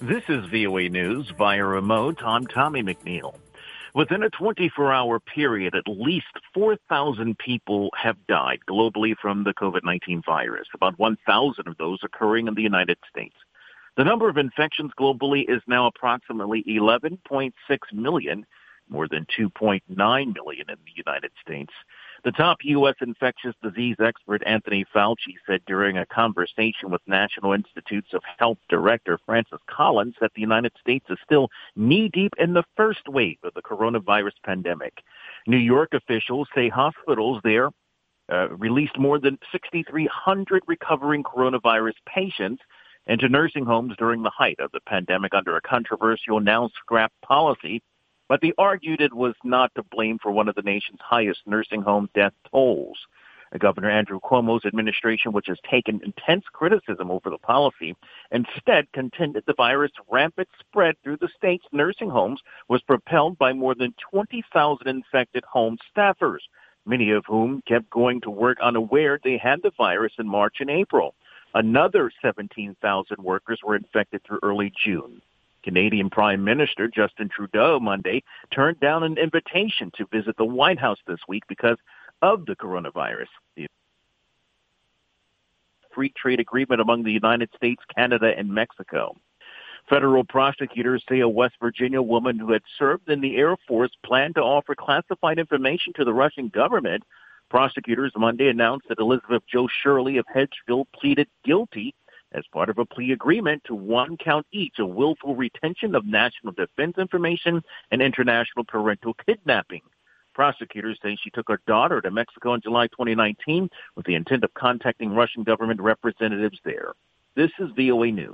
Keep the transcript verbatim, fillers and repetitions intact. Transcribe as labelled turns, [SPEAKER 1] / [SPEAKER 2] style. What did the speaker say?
[SPEAKER 1] This is V O A News via remote. I'm Tommy McNeil. Within a twenty-four hour period, at least four thousand people have died globally from the COVID nineteen virus, about one thousand of those occurring in the United States. The number of infections globally is now approximately eleven point six million, more than two point nine million in the United States. The top U S infectious disease expert Anthony Fauci said during a conversation with National Institutes of Health Director Francis Collins that the United States is still knee-deep in the first wave of the coronavirus pandemic. New York officials say hospitals there uh, released more than six thousand three hundred recovering coronavirus patients into nursing homes during the height of the pandemic under a controversial now-scrapped policy. But they argued it was not to blame for one of the nation's highest nursing home death tolls. Governor Andrew Cuomo's administration, which has taken intense criticism over the policy, instead contended the virus' rampant spread through the state's nursing homes was propelled by more than twenty thousand infected home staffers, many of whom kept going to work unaware they had the virus in March and April. Another seventeen thousand workers were infected through early June. Canadian Prime Minister Justin Trudeau Monday turned down an invitation to visit the White House this week because of the coronavirus. The free trade agreement among the United States, Canada, and Mexico. Federal prosecutors say a West Virginia woman who had served in the Air Force planned to offer classified information to the Russian government. Prosecutors Monday announced that Elizabeth Jo Shirley of Hedgeville pleaded guilty as part of a plea agreement to one count each of willful retention of national defense information and international parental kidnapping. Prosecutors say she took her daughter to Mexico in July twenty nineteen with the intent of contacting Russian government representatives there. This is V O A News.